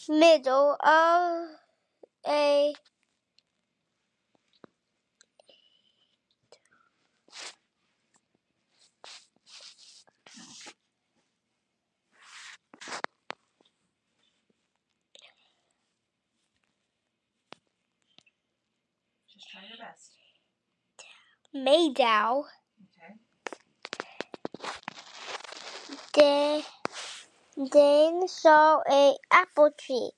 middle of a Just try your best. meadow. Okay. Then saw a apple tree.